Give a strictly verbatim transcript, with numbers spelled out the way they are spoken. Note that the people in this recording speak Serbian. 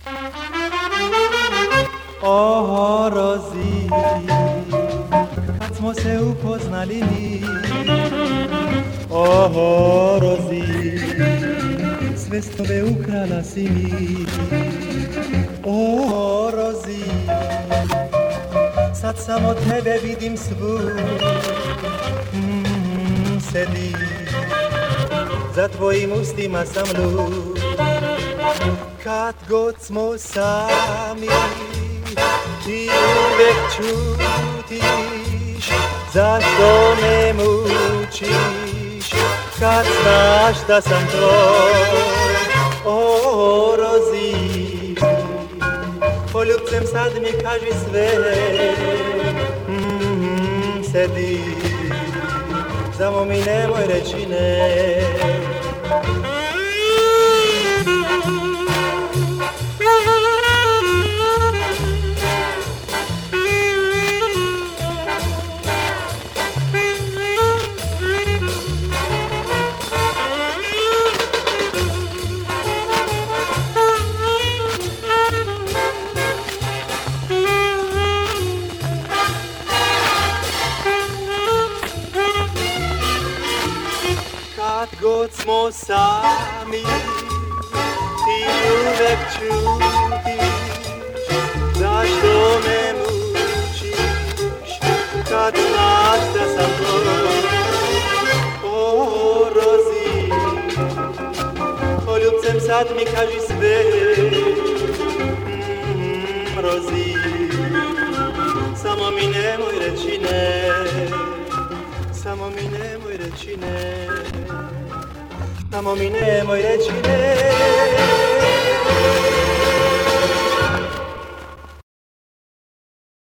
O Rozi, kad smo se upoznali mi, o Rozi, sve s tebe ukrala si mi. O Rozi, sad samo tebe vidim svu, mm, sedi, za tvojim ustima sam lud. Kad god smo sami, ti uvek čutiš, zašto me mučiš, kad znaš da sam tvoj. O Rozi, poljubcem sad mi kaži sve, mm, sedi, samo mi nemoj reći ne. Kad god smo sami, ti uvek čutiš, zašto me mučiš, kad znaš da sam tvoj. O Rozi, poljubcem sad mi kaži sve, mm, Rozi, samo mi nemoj reći ne, samo mi nemoj reći ne. Samo mi nemoj reći ne.